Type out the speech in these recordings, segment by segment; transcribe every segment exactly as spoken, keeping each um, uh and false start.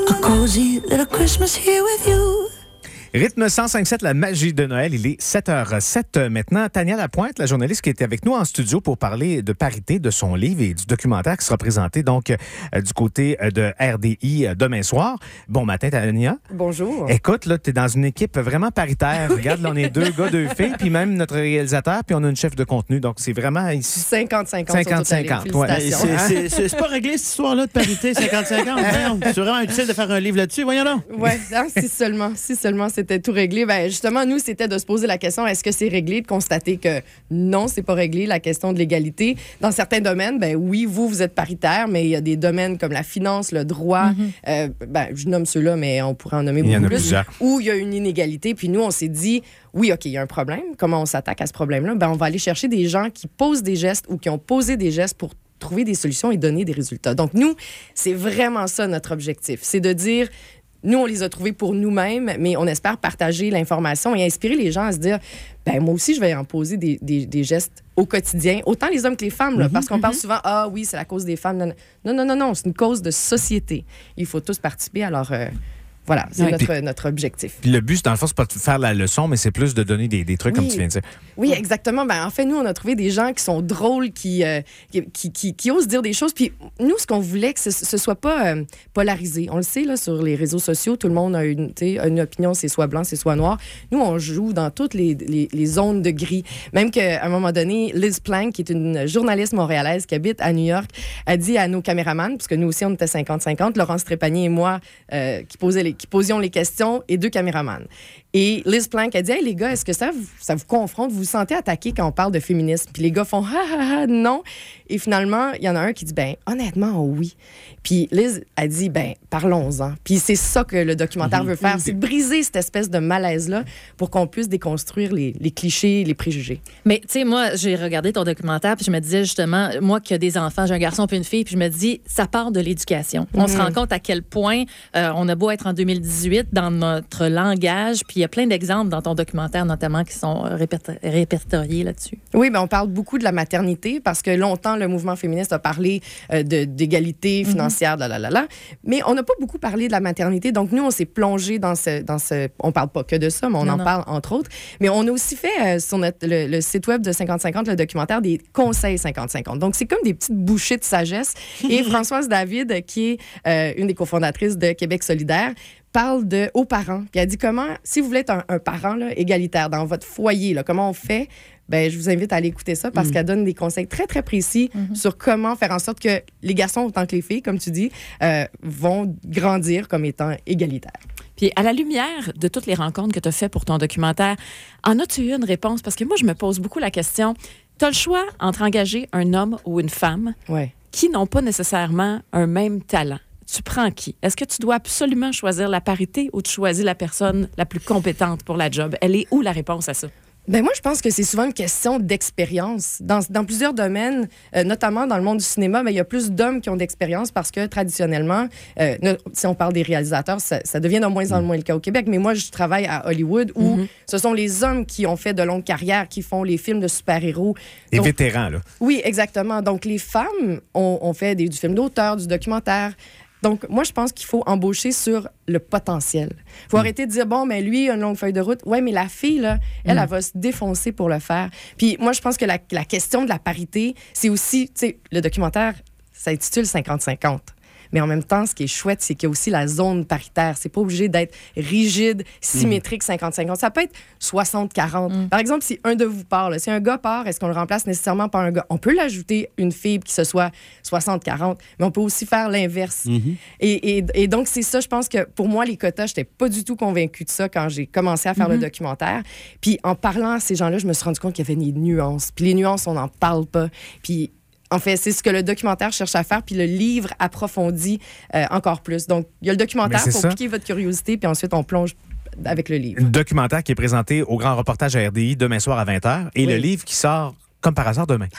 A cozy little Christmas here with you. Rythme cent cinq sept, la magie de Noël. Il est sept heures zéro sept maintenant. Tania Lapointe, la journaliste qui était avec nous en studio pour parler de parité, de son livre et du documentaire qui sera présenté donc euh, du côté de R D I euh, demain soir. Bon matin, Tania. Bonjour. Écoute, là, t'es dans une équipe vraiment paritaire. Oui. Regarde, là, on est deux gars, deux filles, puis même notre réalisateur, puis on a une chef de contenu. Donc, c'est vraiment ici. cinquante cinquante. cinquante cinquante, ouais. C'est, c'est, c'est, c'est pas réglé, cette histoire-là de parité cinquante cinquante. C'est vraiment utile de faire un livre là-dessus. Voyons donc. Oui, si seulement, si seulement c'était tout réglé. Ben, justement, nous, c'était de se poser la question, est-ce que c'est réglé? De constater que non, c'est pas réglé, la question de l'égalité. Dans certains domaines, ben oui, vous, vous êtes paritaire, mais il y a des domaines comme la finance, le droit, mm-hmm. euh, ben, je nomme ceux-là, mais on pourrait en nommer beaucoup plus, plusieurs. Où il y a une inégalité. Puis nous, on s'est dit, oui, OK, il y a un problème. Comment on s'attaque à ce problème-là? Ben, on va aller chercher des gens qui posent des gestes ou qui ont posé des gestes pour trouver des solutions et donner des résultats. Donc, nous, c'est vraiment ça notre objectif. C'est de dire... Nous, on les a trouvés pour nous-mêmes, mais on espère partager l'information et inspirer les gens à se dire, ben moi aussi, je vais en poser des, des, des gestes au quotidien, autant les hommes que les femmes, là, mm-hmm, parce qu'on mm-hmm. parle souvent, ah oui, c'est la cause des femmes. Non, non, non, non, non, c'est une cause de société. Il faut tous participer, alors... Euh, Voilà, c'est ouais, notre, puis, notre objectif. Puis le but, dans le fond, c'est pas de faire la leçon, mais c'est plus de donner des, des trucs, oui. comme tu viens de dire. Oui, exactement. Ben, en fait, nous, on a trouvé des gens qui sont drôles, qui, euh, qui, qui, qui, qui osent dire des choses. Puis nous, ce qu'on voulait, que ce, ce soit pas euh, polarisé. On le sait, là, sur les réseaux sociaux, tout le monde a une, une opinion, c'est soit blanc, c'est soit noir. Nous, on joue dans toutes les, les, les zones de gris. Même qu'à un moment donné, Liz Plank, qui est une journaliste montréalaise qui habite à New York, a dit à nos caméramans, puisque nous aussi, on était cinquante cinquante, Laurence Trépanier et moi, euh, qui posaient les qui posions les questions, et deux caméramans. Et Liz Plank a dit, hey, les gars, est-ce que ça vous, ça vous confronte? Vous vous sentez attaqué quand on parle de féminisme? Puis les gars font, ha, ha, ha, non. Et finalement, il y en a un qui dit, ben, honnêtement, oui. Puis Liz a dit, ben, parlons-en. Puis c'est ça que le documentaire mm-hmm. veut faire, c'est briser cette espèce de malaise-là pour qu'on puisse déconstruire les, les clichés, les préjugés. Mais, tu sais, moi, j'ai regardé ton documentaire, puis je me disais, justement, moi qui ai des enfants, j'ai un garçon puis une fille, puis je me dis, ça part de l'éducation. Mm-hmm. On se rend compte à quel point euh, on a beau être en deux mille dix-huit dans notre langage, puis il y a plein d'exemples dans ton documentaire, notamment, qui sont répertor- répertoriés là-dessus. Oui, bien, on parle beaucoup de la maternité, parce que longtemps, le mouvement féministe a parlé euh, de, d'égalité financière, mm-hmm. là, là, là, là. Mais on n'a pas beaucoup parlé de la maternité. Donc, nous, on s'est plongé dans ce... Dans ce on parle pas que de ça, mais on non, en non. parle, entre autres. Mais on a aussi fait, euh, sur notre, le, le site web de cinquante cinquante, le documentaire, des conseils cinquante cinquante. Donc, c'est comme des petites bouchées de sagesse. Et Françoise David, qui est euh, une des cofondatrices de Québec solidaire, parle de aux parents. Puis elle dit comment, si vous voulez être un, un parent là, égalitaire dans votre foyer, là, comment on fait? Ben, je vous invite à aller écouter ça parce mmh. qu'elle donne des conseils très, très précis mmh. sur comment faire en sorte que les garçons, autant que les filles, comme tu dis, euh, vont grandir comme étant égalitaires. Puis, à la lumière de toutes les rencontres que tu as faites pour ton documentaire, en as-tu eu une réponse? Parce que moi, je me pose beaucoup la question. Tu as le choix entre engager un homme ou une femme ouais. qui n'ont pas nécessairement un même talent. Tu prends qui? Est-ce que tu dois absolument choisir la parité ou tu choisis la personne la plus compétente pour la job? Elle est où la réponse à ça? Ben moi, je pense que c'est souvent une question d'expérience. Dans, dans plusieurs domaines, euh, notamment dans le monde du cinéma, ben, il y a plus d'hommes qui ont d'expérience parce que traditionnellement, euh, si on parle des réalisateurs, ça, ça devient de moins en moins le cas au Québec. Mais moi, je travaille à Hollywood où mm-hmm. ce sont les hommes qui ont fait de longues carrières, qui font les films de super-héros. Les vétérans, là. Oui, exactement. Donc, les femmes ont, ont fait des, du film d'auteur, du documentaire. Donc, moi, je pense qu'il faut embaucher sur le potentiel. Il faut mmh. arrêter de dire, bon, mais lui, il a une longue feuille de route. Oui, mais la fille, là, elle, mmh. elle va se défoncer pour le faire. Puis moi, je pense que la, la question de la parité, c'est aussi, tu sais, le documentaire, ça intitule cinquante cinquante. Mais en même temps, ce qui est chouette, c'est qu'il y a aussi la zone paritaire. C'est pas obligé d'être rigide, symétrique, cinquante cinquante. Ça peut être soixante quarante. Mm. Par exemple, si un de vous part, là, si un gars part, est-ce qu'on le remplace nécessairement par un gars? On peut l'ajouter une fille qui se soit soixante quarante, mais on peut aussi faire l'inverse. Mm-hmm. Et, et, et donc, c'est ça, je pense que pour moi, les quotas, je n'étais pas du tout convaincue de ça quand j'ai commencé à faire mm-hmm. le documentaire. Puis en parlant à ces gens-là, je me suis rendu compte qu'il y avait des nuances. Puis les nuances, on n'en parle pas. Puis en fait, c'est ce que le documentaire cherche à faire, puis le livre approfondit euh, encore plus. Donc, il y a le documentaire pour ça. Piquer votre curiosité, puis ensuite, on plonge avec le livre. Un documentaire qui est présenté au Grand Reportage à R D I demain soir à vingt heures, et oui. le livre qui sort, comme par hasard, demain.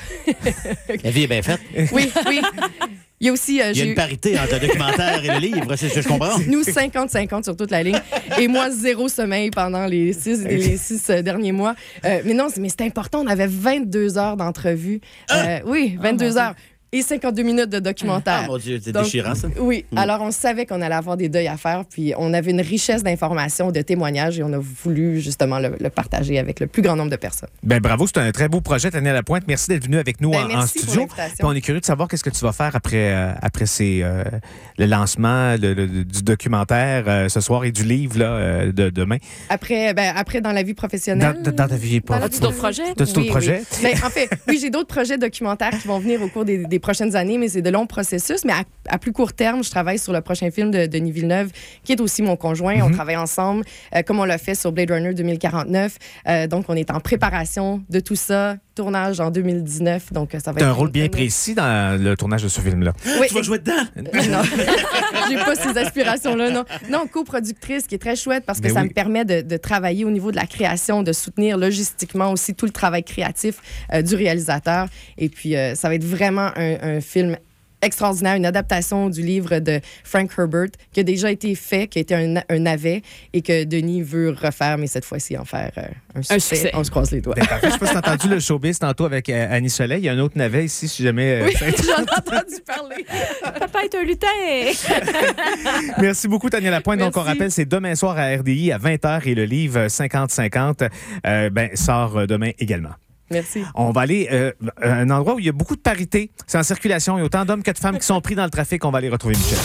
La vie est bien faite. Oui, oui. Il y a aussi... Euh, Il y a une parité entre le documentaire et le livre, c'est ce que je comprends. Nous, cinquante cinquante sur toute la ligne. Et moi, zéro sommeil pendant les six, les six euh, derniers mois. Euh, mais non, mais c'était important. On avait vingt-deux heures d'entrevue. Euh, oui, vingt-deux oh, heures. et cinquante-deux minutes de documentaire. Ah, mon Dieu, c'est Donc, déchirant, ça. Oui. Mm. Alors, on savait qu'on allait avoir des deuils à faire, puis on avait une richesse d'informations, de témoignages, et on a voulu justement le, le partager avec le plus grand nombre de personnes. Ben bravo, c'est un très beau projet, Tania Lapointe. Merci d'être venue avec nous Ben, en, en merci pour studio. l'invitation. Puis on est curieux de savoir qu'est-ce que tu vas faire après, euh, après ces, euh, le lancement le- le- du documentaire euh, ce soir et du livre là, euh, de demain. Après, ben, après, dans la vie professionnelle. Dans, dans ta vie pas. Dans la As-tu vie d'autres projets? T'as-tu d'autres Oui, projets? oui. Ben, en fait, oui, j'ai d'autres projets documentaires qui vont venir au cours des, des prochaines années, mais c'est de longs processus. Mais à, à plus court terme, je travaille sur le prochain film de Denis Villeneuve, qui est aussi mon conjoint. Mm-hmm. On travaille ensemble, euh, comme on l'a fait sur Blade Runner deux mille quarante-neuf. Euh, donc, on est en préparation de tout ça. Tournage en deux mille dix-neuf. Donc, ça va T'as être un rôle une- bien une- précis dans le tournage de ce film-là. Oui, Tu vas jouer dedans? non, j'ai pas ces aspirations-là, non. Non, coproductrice, qui est très chouette parce que Mais ça oui. me permet de, de travailler au niveau de la création, de soutenir logistiquement aussi tout le travail créatif euh, du réalisateur. Et puis, euh, ça va être vraiment un, un film extraordinaire, une adaptation du livre de Frank Herbert qui a déjà été fait, qui a été un, un navet et que Denis veut refaire, mais cette fois-ci en faire euh, un, succès. succès. On se croise les doigts. Ben, parfait. Je sais pas si t'as entendu le showbiz tantôt avec euh, Annie Soleil. Il y a un autre navet ici, si jamais. euh, Oui, ça- j'en ai entendu parler. Papa est un lutin! Merci beaucoup, Tania Lapointe. Donc, on Merci. rappelle, c'est demain soir à R D I à vingt heures et le livre cinquante cinquante euh, ben, sort euh, demain également. Merci. On va aller euh, à un endroit où il y a beaucoup de parité. C'est en circulation. Il y a autant d'hommes que de femmes qui sont pris dans le trafic. On va aller retrouver Michel.